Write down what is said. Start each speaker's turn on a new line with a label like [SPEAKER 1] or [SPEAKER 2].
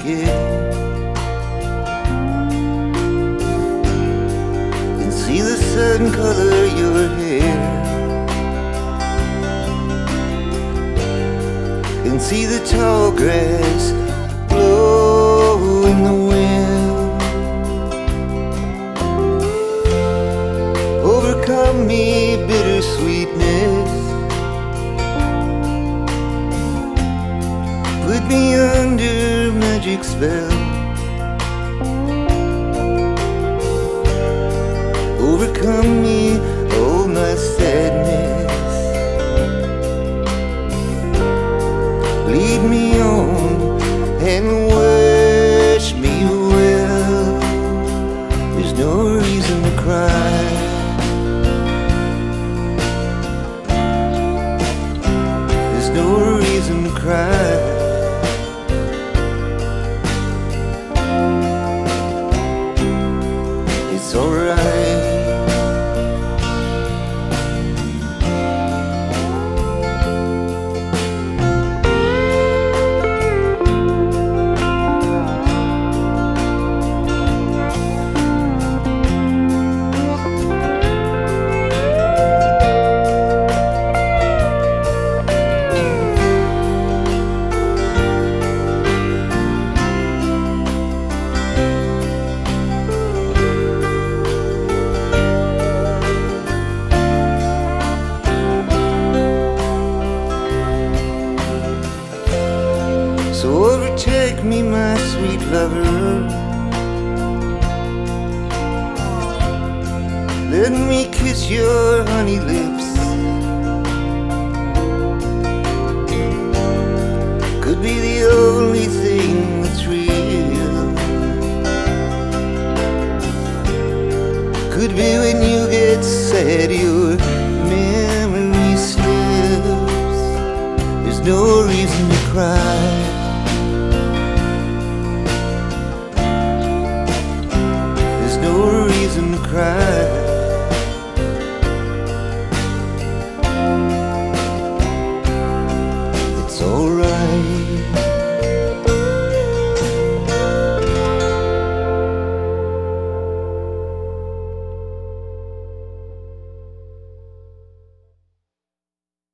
[SPEAKER 1] naked and see the sun color your hair, and see the tall grass blow in the wind. Overcome me bittersweetness, put me under magic spell. Overcome me, all my sadness, lead me on and wish me well. There's no reason to cry, there's no reason to cry. It's alright. So overtake me, my sweet lover, let me kiss your honey lips. Could be the only thing that's real, could be when you get sad your memory slips. There's no reason to cry,